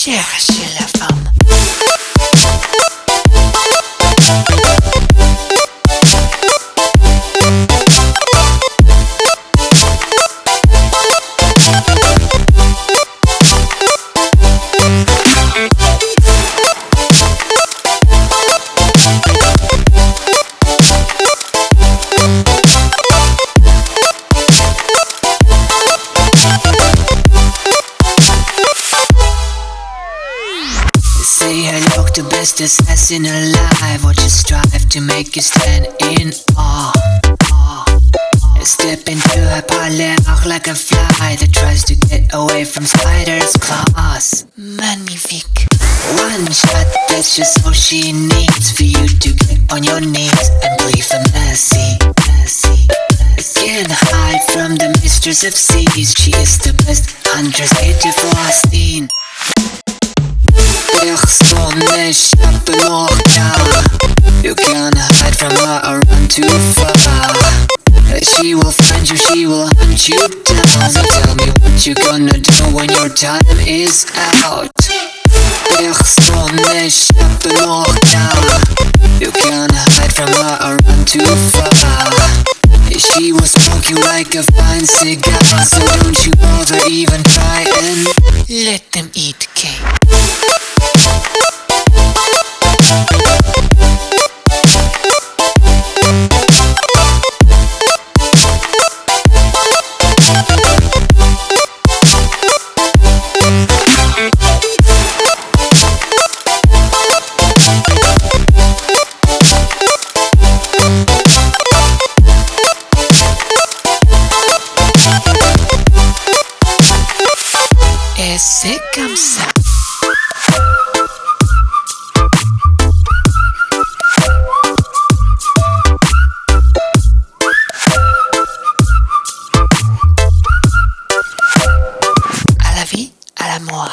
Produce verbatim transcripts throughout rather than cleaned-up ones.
Cherchez la femme. Say hello to best assassin alive. Watch you strive to make you stand in awe. Step into her parlor like a fly that tries to get away from spider's claws. Magnifique. One shot, that's just all she needs for you to get on your knees and plead for mercy. Mercy. Can't hide from the mistress of seas. She is the best huntress heretofore seen. Personne n'échappe au regard. You can't hide from her or run too far. She will find you, she will hunt you down. So tell me what you gonna do when your time is out. Personne n'échappe au regard. You can't hide from her or run too far. She will smoke you like a fine cigar. So don't you bother even try and let them eat cake. Et c'est comme ça. À la vie, à la mort.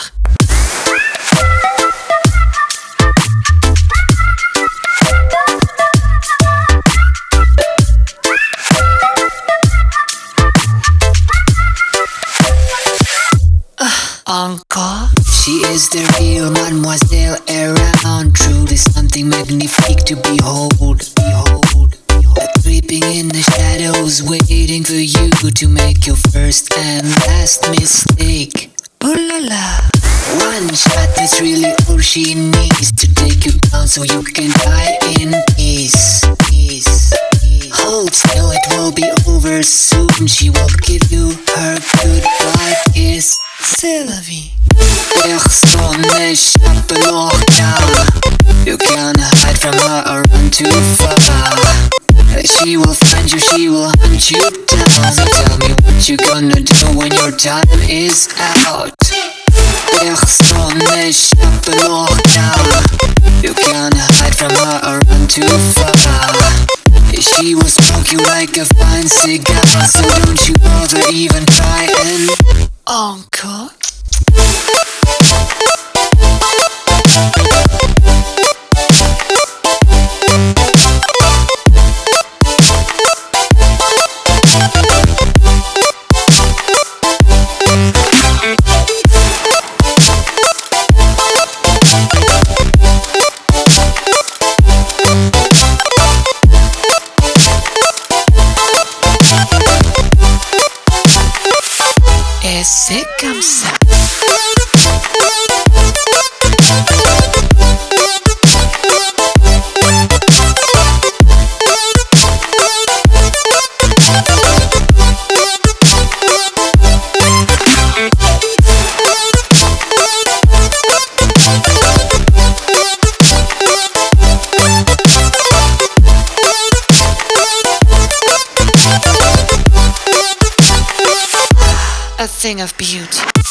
Encore. She is the real mademoiselle around. Truly something magnifique to behold. Behold, behold. Creeping in the shadows, waiting for you to make your first and last mistake. Ooh la la. One shot, that's really all she needs to take you down so you can die in peace. Peace. Hold still, it will be over soon. She will give you her goodbye kiss. C'est la vie. Personne n'échappe au regard. You can't hide from her or run too far. She will find you, she will hunt you down. So tell me what you gonna do when your time is out. Personne n'échappe au regard. You can't hide from her or run too far. She will smoke you like a fine cigar. So don't you bother even try and encore. Et c'est comme ça. A thing of beauty.